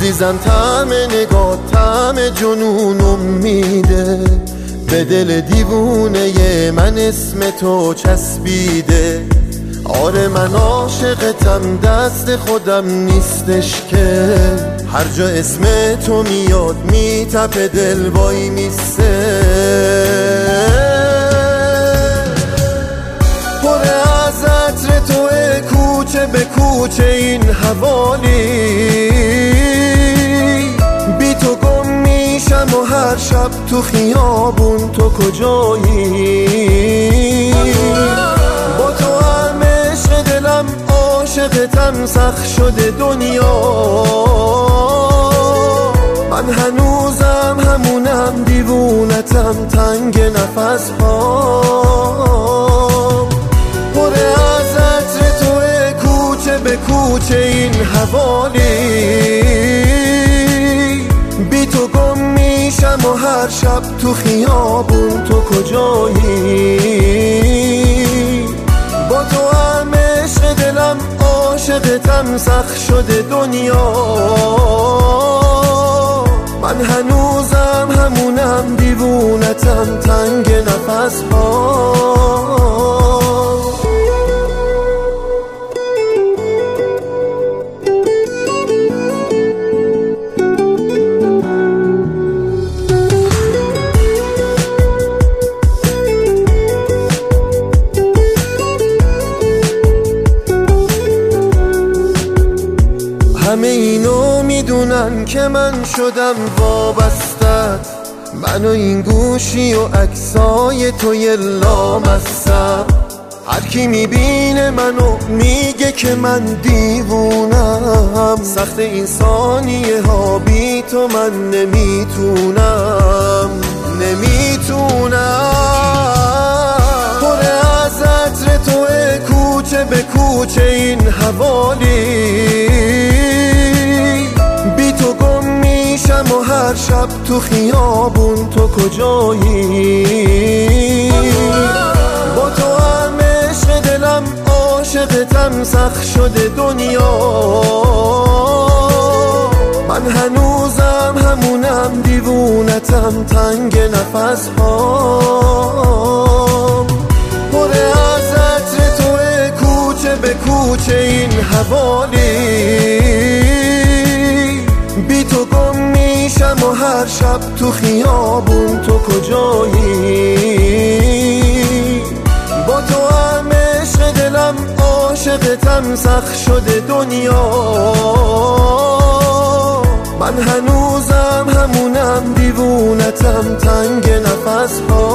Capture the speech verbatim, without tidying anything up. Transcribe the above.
عزیزم طعم نگاه طعم جنونم میده، به دل دیوونه من اسم تو چسبیده. آره من عاشقتم دست خودم نیستش که، هر جا اسم تو میاد میتپه دل وای میسته. پر از عطر توه کوچه به کوچه این حوالی، بی تو گم میشم و هر شب تو خیابون تو کجایی. با تو هم عشق دلم عاشقتم سخت شده دنیا، من هنوزم همونم دیوونتم تنگ نفس ها. پر از عطر توه کوچه به کوچه این حوالی، بی تو گم میشم و هر شب تو خیابون تو کجایی. با تو هم عشق دلم عاشقتم سخت شده دنیا، من هنوزم همونم دیوونتم تنگ نفس ها. همه اینو میدونن که من شدم وابستت، من و این گوشی و عکسای توی لامصب. هر کی میبینه منو میگه که من دیوونم، سخت این ثانیه ها بی تو من نمیتونم نمیتونم. پر از عطر توه کوچه به کوچه این حوالی، بی تو گم میشم و هر شب تو خیابون تو کجایی. با تو هم عشق دلم عاشقتم سخت شده دنیا، من هنوزم همونم دیوونتم تنگ نفس ها. پر از عطر توه کوچه به کوچه این حوالی، بی تو گم میشم و هر شب تو خیابون تو کجایی. با تو هم عشق دلم عاشقتم سخت شده دنیا، من هنوزم همونم دیوونتم تنگ نفس ها.